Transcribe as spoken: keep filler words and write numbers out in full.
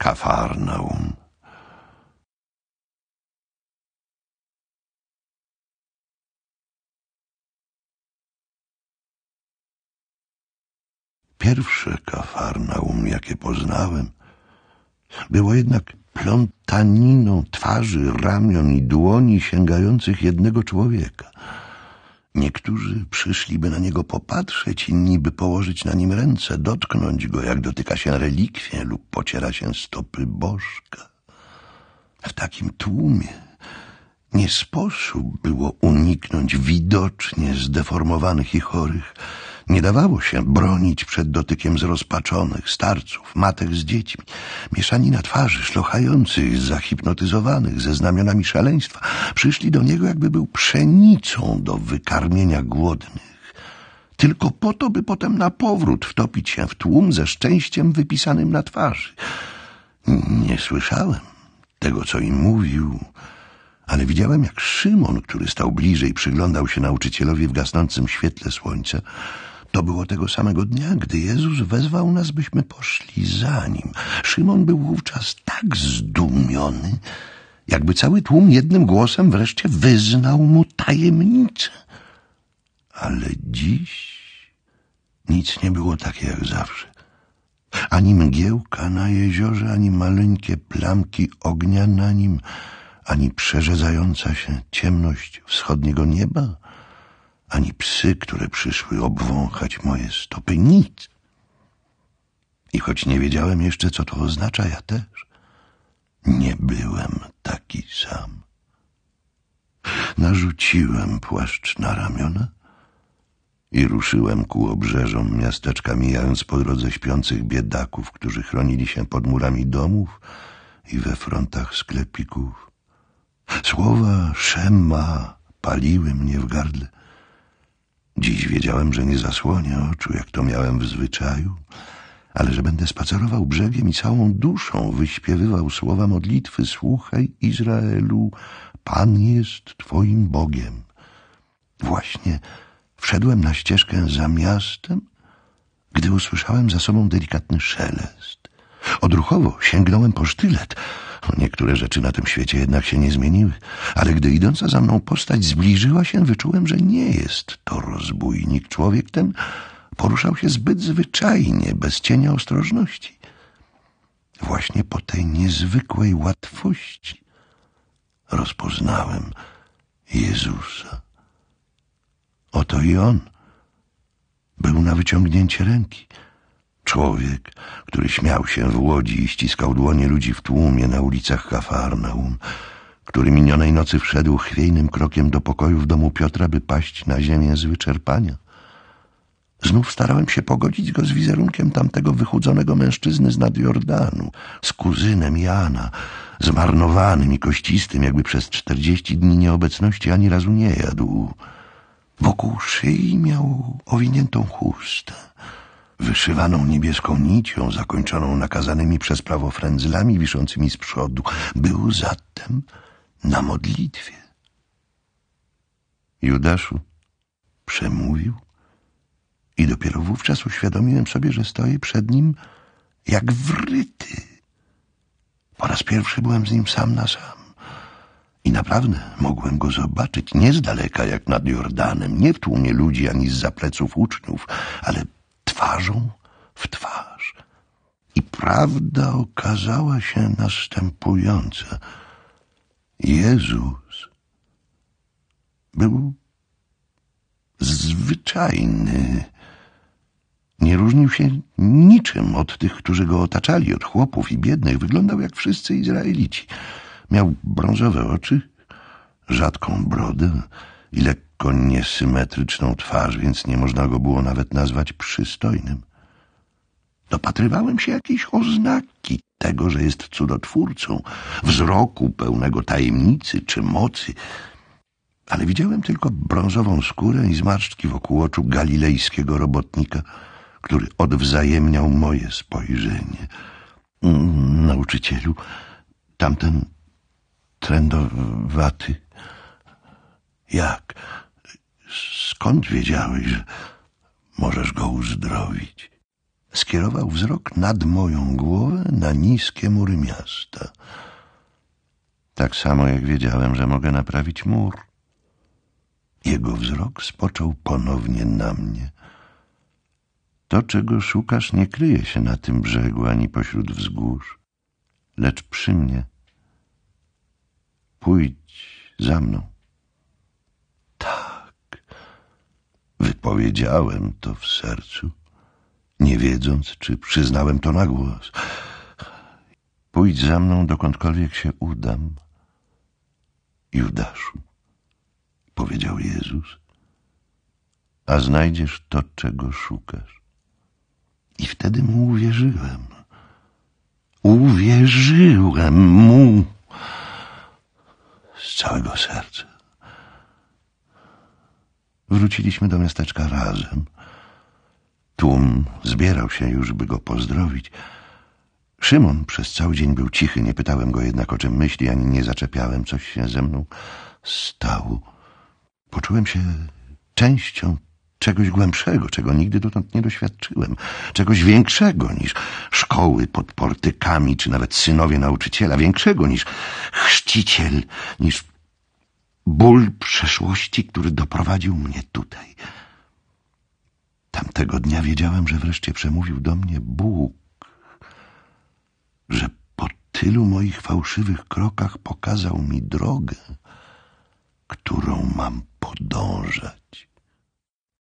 Kafarnaum. Pierwsze Kafarnaum, jakie poznałem, było jednak plątaniną twarzy, ramion i dłoni sięgających jednego człowieka. Niektórzy przyszliby na niego popatrzeć, inni by położyć na nim ręce, dotknąć go, jak dotyka się relikwie lub pociera się stopy bożka. W takim tłumie nie sposób było uniknąć widocznie zdeformowanych i chorych. Nie dawało się bronić przed dotykiem zrozpaczonych, starców, matek z dziećmi, mieszanina twarzy, szlochających, zahipnotyzowanych, ze znamionami szaleństwa. Przyszli do niego, jakby był pszenicą do wykarmienia głodnych. Tylko po to, by potem na powrót wtopić się w tłum ze szczęściem wypisanym na twarzy. Nie słyszałem tego, co im mówił, ale widziałem, jak Szymon, który stał bliżej, przyglądał się nauczycielowi w gasnącym świetle słońca. To było tego samego dnia, gdy Jezus wezwał nas, byśmy poszli za Nim. Szymon był wówczas tak zdumiony, jakby cały tłum jednym głosem wreszcie wyznał mu tajemnicę. Ale dziś nic nie było takie jak zawsze. Ani mgiełka na jeziorze, ani maleńkie plamki ognia na nim, ani przerzedzająca się ciemność wschodniego nieba, ani psy, które przyszły obwąchać moje stopy. Nic. I choć nie wiedziałem jeszcze, co to oznacza, ja też nie byłem taki sam. Narzuciłem płaszcz na ramiona i ruszyłem ku obrzeżom miasteczka, mijając po drodze śpiących biedaków, którzy chronili się pod murami domów i we frontach sklepików. Słowa Szema paliły mnie w gardle. Dziś wiedziałem, że nie zasłonię oczu, jak to miałem w zwyczaju, ale że będę spacerował brzegiem i całą duszą wyśpiewywał słowa modlitwy: słuchaj, Izraelu, Pan jest Twoim Bogiem. Właśnie wszedłem na ścieżkę za miastem, gdy usłyszałem za sobą delikatny szelest. Odruchowo sięgnąłem po sztylet. Niektóre rzeczy na tym świecie jednak się nie zmieniły, ale gdy idąca za mną postać zbliżyła się, wyczułem, że nie jest to rozbójnik. Człowiek ten poruszał się zbyt zwyczajnie, bez cienia ostrożności. Właśnie po tej niezwykłej łatwości rozpoznałem Jezusa. Oto i On był na wyciągnięcie ręki. Człowiek, który śmiał się w łodzi i ściskał dłonie ludzi w tłumie na ulicach Kafarnaum, który minionej nocy wszedł chwiejnym krokiem do pokoju w domu Piotra, by paść na ziemię z wyczerpania. Znów starałem się pogodzić go z wizerunkiem tamtego wychudzonego mężczyzny z nad Jordanu, z kuzynem Jana, zmarnowanym i kościstym, jakby przez czterdzieści dni nieobecności ani razu nie jadł. Wokół szyi miał owiniętą chustę, wyszywaną niebieską nicią, zakończoną nakazanymi przez prawo frędzlami wiszącymi z przodu. Był zatem na modlitwie. Judaszu, przemówił i dopiero wówczas uświadomiłem sobie, że stoję przed nim jak wryty. Po raz pierwszy byłem z nim sam na sam. I naprawdę mogłem go zobaczyć nie z daleka jak nad Jordanem, nie w tłumie ludzi ani zza pleców uczniów, ale twarzą w twarz. I prawda okazała się następująca. Jezus był zwyczajny. Nie różnił się niczym od tych, którzy go otaczali, od chłopów i biednych. Wyglądał jak wszyscy Izraelici. Miał brązowe oczy, rzadką brodę i lekko niesymetryczną twarz, więc nie można go było nawet nazwać przystojnym. Dopatrywałem się jakiejś oznaki tego, że jest cudotwórcą, wzroku pełnego tajemnicy czy mocy, ale widziałem tylko brązową skórę i zmarszczki wokół oczu galilejskiego robotnika, który odwzajemniał moje spojrzenie. Nauczycielu, tamten trędowaty. Jak? Skąd wiedziałeś, że możesz go uzdrowić? skierował wzrok nad moją głowę na niskie mury miasta. Tak samo jak wiedziałem, że mogę naprawić mur. Jego wzrok spoczął ponownie na mnie. To, czego szukasz, nie kryje się na tym brzegu ani pośród wzgórz, lecz przy mnie. Pójdź za mną. Tak, wypowiedziałem to w sercu, nie wiedząc, czy przyznałem to na głos. Pójdź za mną, dokądkolwiek się udam. Judaszu, powiedział Jezus, a znajdziesz to, czego szukasz. I wtedy mu uwierzyłem. Uwierzyłem mu z całego serca. Wróciliśmy do miasteczka razem. Tłum zbierał się już, by go pozdrowić. Szymon przez cały dzień był cichy, nie pytałem go jednak, o czym myśli, ani nie zaczepiałem. Coś się ze mną stało. Poczułem się częścią czegoś głębszego, czego nigdy dotąd nie doświadczyłem. Czegoś większego niż szkoły pod portykami, czy nawet synowie nauczyciela. Większego niż chrzciciel, niż ból przeszłości, który doprowadził mnie tutaj. Tamtego dnia wiedziałem, że wreszcie przemówił do mnie Bóg, że po tylu moich fałszywych krokach pokazał mi drogę, którą mam podążać.